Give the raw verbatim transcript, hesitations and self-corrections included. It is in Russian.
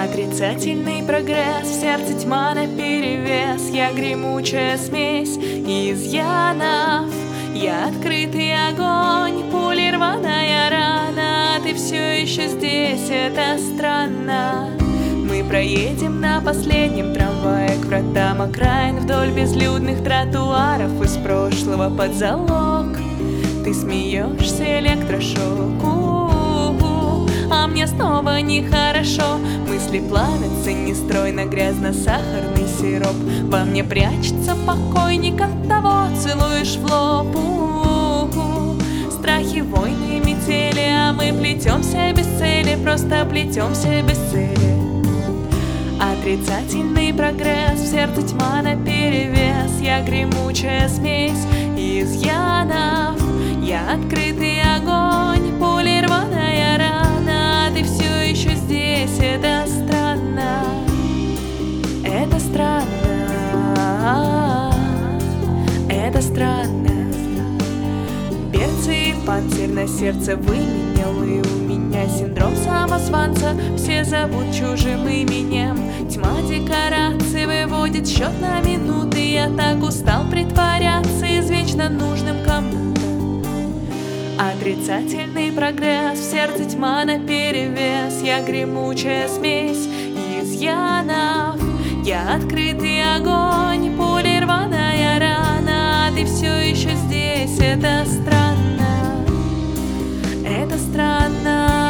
Отрицательный прогресс, в сердце тьма наперевес. Я гремучая смесь изъянов. Я открытый огонь, пули рваная рана. Ты все еще здесь, это странно. Мы проедем на последнем трамвае к вратам окраин, вдоль безлюдных тротуаров из прошлого под залог. Ты смеешься, электрошок, у-у-у, а мне снова нехорошо. Мысли плавятся нестройно, грязно-сахарный сироп. Во мне прячется покойник, от того целуешь в лоб. У-у-у. Страхи, войны, метели, а мы плетемся без цели, просто плетемся без цели. Отрицательный прогресс, в сердце тьма наперевес. Я гремучая смесь изъянов. Я открытый огонь, пули рваная рана. Ты все еще здесь, это странно. Это странно. Это странно. Берцы и панцирь на сердце выменял, и у меня синдром самозванца. Все зовут чужим именем. Тьма декораций выводит счет на минуты. Я так устал притворяться извечно нужным кому-то. Отрицательный прогресс, в сердце тьма наперевес. Я гремучая смесь изъянов. Я открытый огонь, пули рваная рана. Ты все еще здесь, это странно. Это странно.